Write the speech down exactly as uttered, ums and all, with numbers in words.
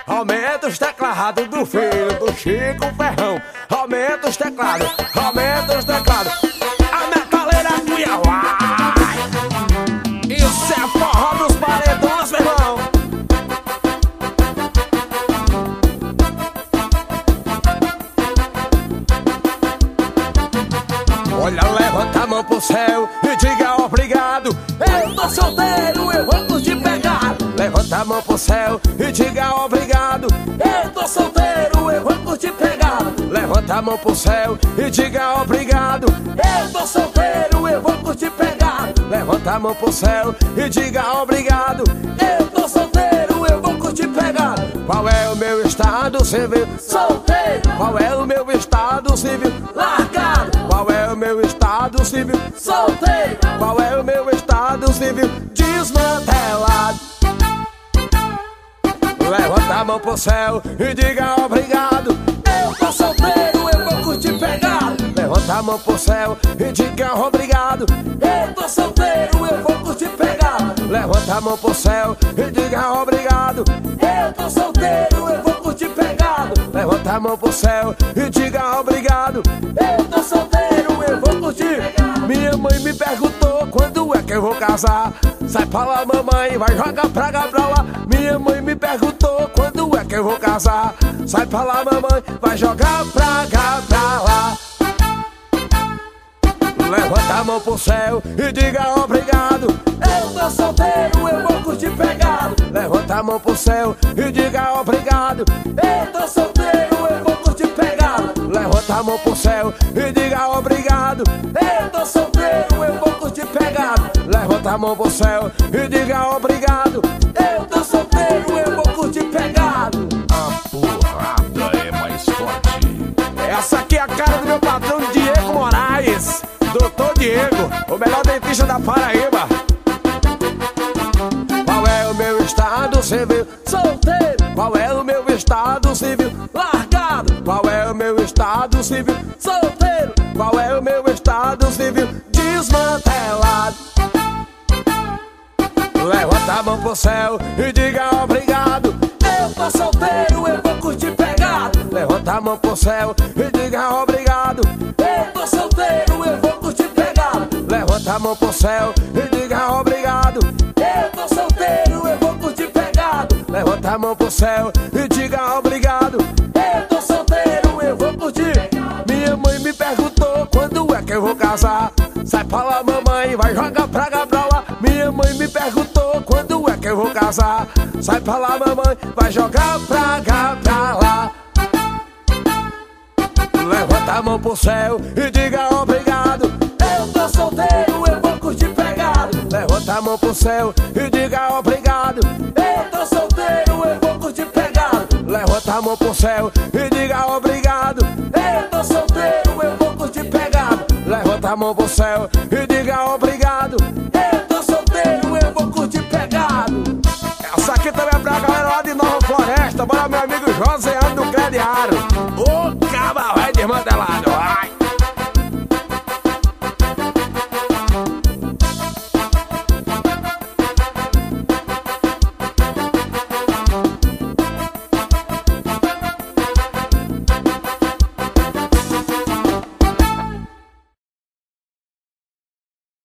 Aumenta os teclados do filho do Chico Ferrão. Aumenta os teclados, aumenta os teclados. A metaleira Cuiabá. Isso é forró dos paredões, meu irmão. Olha, levanta a mão pro céu e diga obrigado. Eu tô solteiro, eu vou curtir pegar. Levanta a mão pro céu e diga obrigado. Eu tô solteiro, eu vou curtir pegar. Levanta a mão pro céu e diga obrigado. Eu tô solteiro, eu vou curtir pegar. Levanta a mão pro céu e diga obrigado. Eu tô solteiro, eu vou curtir pegar. Qual é o meu estado civil? Solteiro. Qual é o meu estado civil? Largado. Qual é o meu estado civil? Solteiro. Qual é o meu estado civil? Desmantelado. Levanta a mão pro céu e diga obrigado. Eu tô solteiro, eu vou curtir pegar. Levanta a mão pro céu e diga obrigado. Eu tô solteiro, eu vou curtir pegar. Levanta a mão pro céu e diga obrigado. Eu tô solteiro, eu vou curtir pegar. Levanta a mão pro céu e diga obrigado. Eu tô solteiro, eu vou curtir. Minha mãe me perguntou quando é que eu vou casar. Sai pra lá, mamãe, vai jogar praga pra lá. Minha mãe me perguntou quando é que eu vou casar. Sai pra lá, mamãe, vai jogar praga pra lá. Levanta a mão pro céu e diga obrigado. Eu tô solteiro, eu vou curtir pegado. Levanta a mão pro céu e diga obrigado. Eu tô solteiro, eu vou curtir pegado. Levanta a mão pro céu e diga obrigado. Eu tô solteiro, eu vou curtir pegado. Levanta a mão pro céu e diga obrigado. Eu tô solteiro, eu vou curtir pegado. A porrada é mais forte. Essa aqui é a cara do meu patrão Diego Moraes. Doutor Diego, o melhor dentista da Paraíba. Qual é o meu estado civil? Solteiro. Qual é o meu estado civil? Largado. Qual é o meu estado civil? Solteiro. Qual é o meu estado civil? Desmantelado. Levanta a mão pro céu e diga obrigado. Eu tô solteiro, eu vou curtir pegado. Levanta a mão pro céu e diga obrigado. Eu tô solteiro, eu vou curtir pegado. Levanta a mão pro céu e diga obrigado. Eu tô solteiro, eu vou curtir pegado. Levanta a mão pro céu e diga obrigado. Eu tô solteiro, eu vou curtir. Minha mãe me perguntou quando é que eu vou casar. Sai pra lá, mamãe, vai jogar praga pra lá. Minha mãe me perguntou quando é que eu vou casar. Sai pra lá, mamãe, vai jogar praga pra lá. Levanta a mão pro céu e diga obrigado. Eu tô solteiro, eu vou curtir pegado. Levanta a mão pro céu e diga obrigado. Eu tô solteiro, eu vou curtir pegado. Levanta a mão pro céu e diga obrigado. Eu tô solteiro, eu vou curtir pegado. Levanta a mão pro céu e diga obrigado. Eu tô solteiro, eu vou curtir pegado. Essa aqui também é pra galera lá de Nova Floresta. Bora, meu amigo José do Crediário. Ô, caba vai desmantelado.